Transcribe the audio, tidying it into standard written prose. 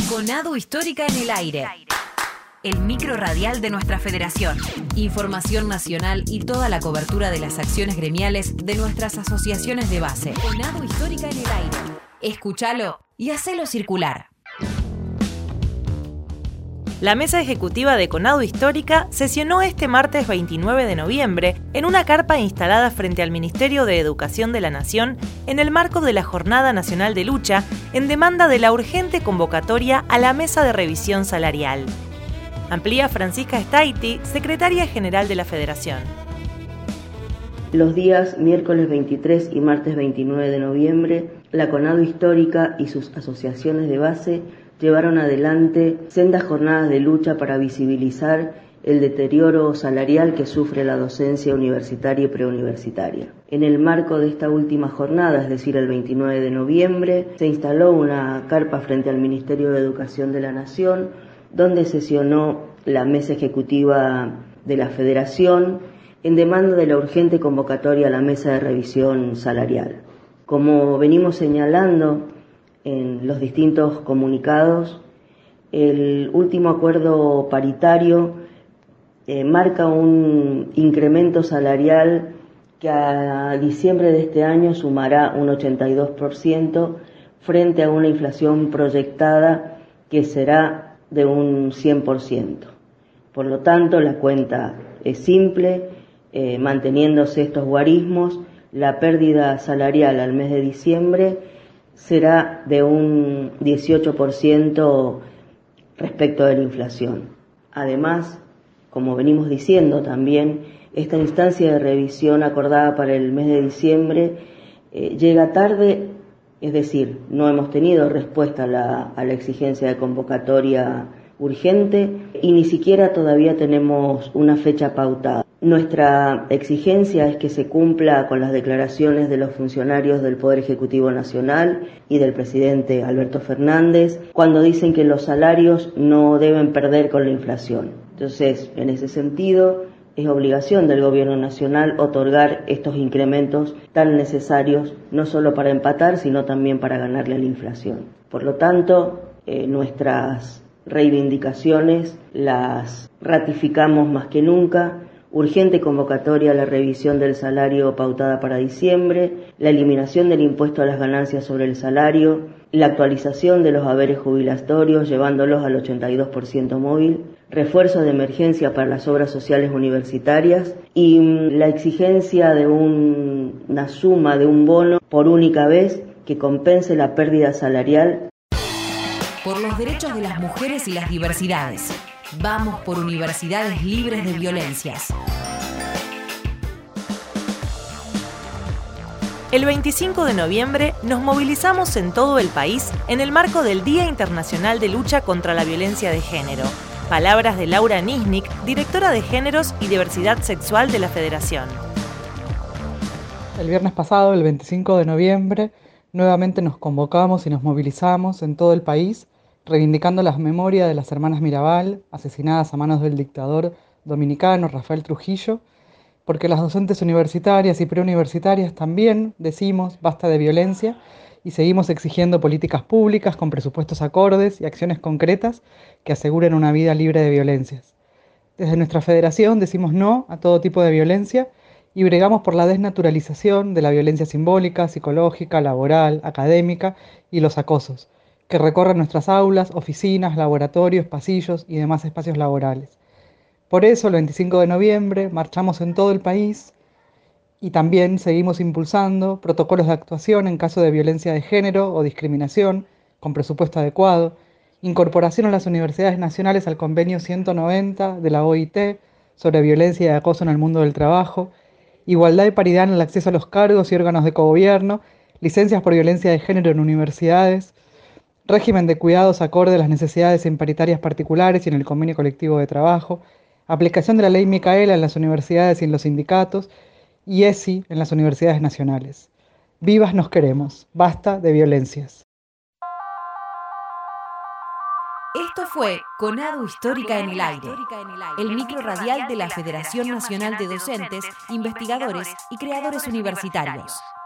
CONADU Histórica en el aire. El micro radial de nuestra federación. Información nacional y toda la cobertura de las acciones gremiales de nuestras asociaciones de base. CONADU Histórica en el aire. Escúchalo y hacelo circular. La mesa ejecutiva de CONADU Histórica sesionó este martes 29 de noviembre en una carpa instalada frente al Ministerio de Educación de la Nación en el marco de la Jornada Nacional de Lucha en demanda de la urgente convocatoria a la Mesa de Revisión Salarial. Amplía Francisca Staiti, secretaria general de la Federación. Los días miércoles 23 y martes 29 de noviembre, la CONADU Histórica y sus asociaciones de base llevaron adelante sendas jornadas de lucha para visibilizar el deterioro salarial que sufre la docencia universitaria y preuniversitaria. En el marco de esta última jornada, es decir, el 29 de noviembre, se instaló una carpa frente al Ministerio de Educación de la Nación, donde sesionó la mesa ejecutiva de la Federación en demanda de la urgente convocatoria a la mesa de revisión salarial. Como venimos señalando en los distintos comunicados, el último acuerdo paritario marca un incremento salarial que a diciembre de este año sumará un 82% frente a una inflación proyectada que será de un 100%. Por lo tanto, la cuenta es simple, manteniéndose estos guarismos, la pérdida salarial al mes de diciembre será de un 18% respecto de la inflación. Además, como venimos diciendo también, esta instancia de revisión acordada para el mes de diciembre llega tarde, es decir, no hemos tenido respuesta a la exigencia de convocatoria urgente y ni siquiera todavía tenemos una fecha pautada. Nuestra exigencia es que se cumpla con las declaraciones de los funcionarios del Poder Ejecutivo Nacional y del presidente Alberto Fernández cuando dicen que los salarios no deben perder con la inflación. Entonces, en ese sentido, es obligación del Gobierno Nacional otorgar estos incrementos tan necesarios, no solo para empatar, sino también para ganarle a la inflación. Por lo tanto, nuestras reivindicaciones las ratificamos más que nunca. Urgente convocatoria a la revisión del salario pautada para diciembre, la eliminación del impuesto a las ganancias sobre el salario, la actualización de los haberes jubilatorios llevándolos al 82% móvil, refuerzo de emergencia para las obras sociales universitarias y la exigencia de una suma de un bono por única vez que compense la pérdida salarial. Por los derechos de las mujeres y las diversidades. Vamos por universidades libres de violencias. El 25 de noviembre nos movilizamos en todo el país en el marco del Día Internacional de Lucha contra la Violencia de Género. Palabras de Laura Nisnik, directora de Géneros y Diversidad Sexual de la Federación. El viernes pasado, el 25 de noviembre, nuevamente nos convocamos y nos movilizamos en todo el país reivindicando la memoria de las hermanas Mirabal, asesinadas a manos del dictador dominicano Rafael Trujillo, porque las docentes universitarias y preuniversitarias también decimos basta de violencia y seguimos exigiendo políticas públicas con presupuestos acordes y acciones concretas que aseguren una vida libre de violencias. Desde nuestra federación decimos no a todo tipo de violencia y bregamos por la desnaturalización de la violencia simbólica, psicológica, laboral, académica y los acosos, que recorren nuestras aulas, oficinas, laboratorios, pasillos y demás espacios laborales. Por eso, el 25 de noviembre, marchamos en todo el país y también seguimos impulsando protocolos de actuación en caso de violencia de género o discriminación, con presupuesto adecuado, incorporación a las universidades nacionales al convenio 190 de la OIT sobre violencia y acoso en el mundo del trabajo, igualdad y paridad en el acceso a los cargos y órganos de cogobierno, licencias por violencia de género en universidades, régimen de cuidados acorde a las necesidades en paritarias particulares y en el convenio colectivo de trabajo, aplicación de la ley Micaela en las universidades y en los sindicatos, y ESI en las universidades nacionales. Vivas nos queremos, basta de violencias. Esto fue CONADU Histórica en el aire, el micro radial de la Federación Nacional de Docentes, Investigadores y Creadores Universitarios.